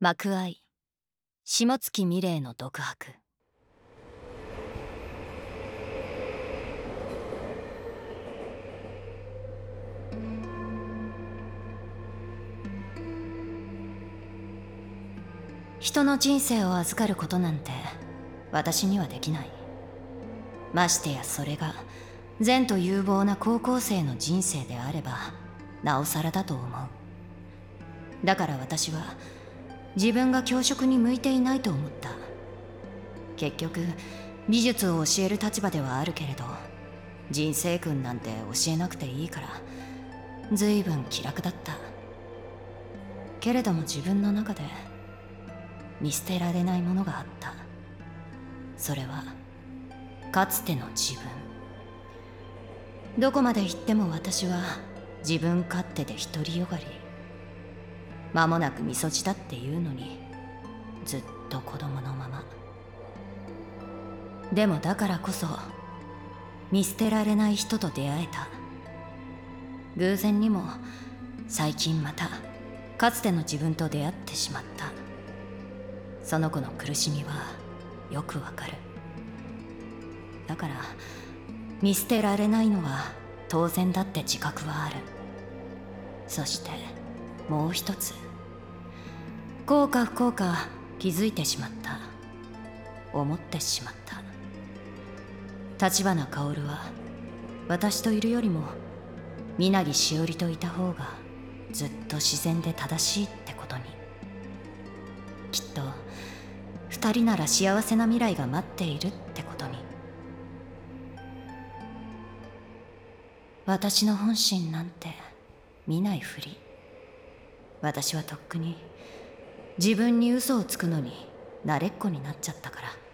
幕愛下月美玲の独白。人の人生を預かることなんて私にはできない。ましてやそれが善と有望な高校生の人生であればなおさらだと思う。だから私は自分が教職に向いていないと思った。結局美術を教える立場ではあるけれど、人生訓なんて教えなくていいから随分気楽だった。けれども自分の中で見捨てられないものがあった。それはかつての自分。どこまで行っても私は自分勝手で独りよがり。間もなくみそじだっていうのにずっと子供のまま。でもだからこそ見捨てられない人と出会えた。偶然にも最近またかつての自分と出会ってしまった。その子の苦しみはよくわかる。だから見捨てられないのは当然だって自覚はある。そしてもう一つ、幸か不幸か気づいてしまった。思ってしまった。橘薫は私といるよりも身なぎしおりといた方がずっと自然で正しいってことに。きっと二人なら幸せな未来が待っているってことに。私の本心なんて見ないふり。私はとっくに自分に嘘をつくのに慣れっこになっちゃったから。